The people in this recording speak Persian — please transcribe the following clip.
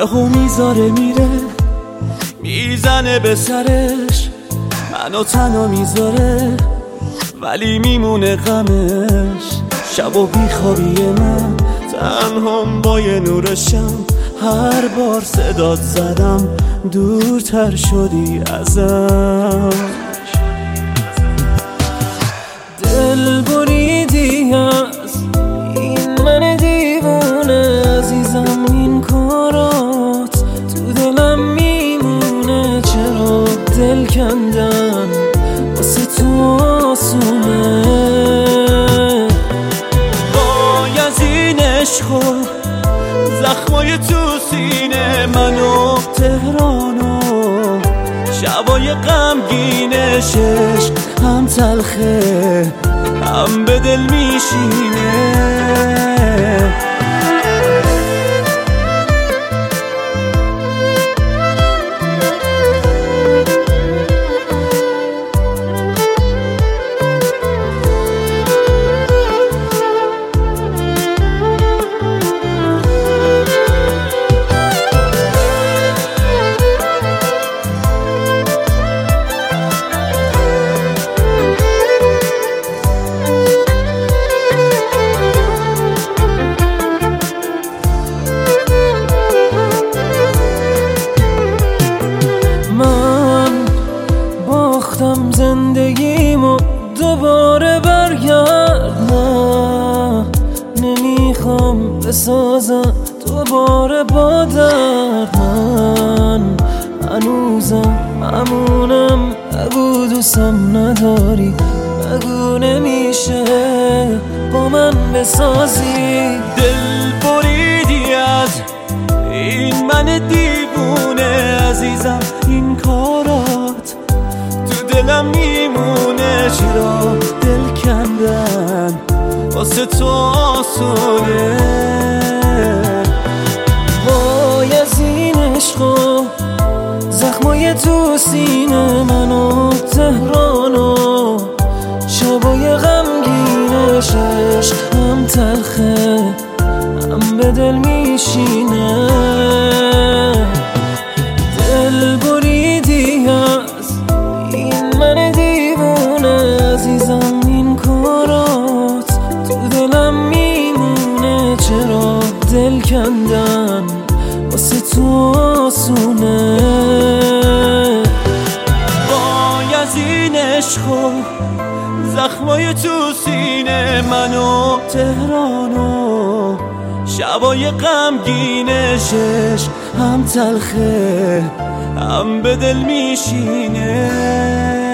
یهو میذاره میره میزنه به سرش، منو تنها میذاره ولی میمونه غمش. شب و بیخوابی من تنهام با یه نور شم، هر بار صدات زدم دورتر شدی ازم. دل بریدی از این من دیوونه عزیزم، این کارات تو دلم میمونه. چرا دل کندن واسه تو آسونه؟ وای از این عشق و زخمای تو سینه منو تهرانو، شبای غمگینشش هم تلخه هم به دل میشینه. زندگیمو دوباره برگرد، نه نمیخوام بسازم دوباره با درد. من هنوزم همونم، بگو دوستم نداری، بگو نمیشه با من بسازی. دل بریدی از این من دیوونه عزیزم، این کارات دلم میمونه. چرا دل کندن واسه تو آسونه؟ وای از این عشق و زخمای تو سینه منو تهرانو، شبای غمگینشش هم تلخه هم به دل میشینه. دل بریدی از این من دیوونه عزیزم، این کارات تو دلم میمونه. چرا دل کندن واسه تو آسونه؟ وای از این عشق و زخمای تو سینه منو تهرانو، شبای غمگینشش هم تلخه هم به دل میشینه.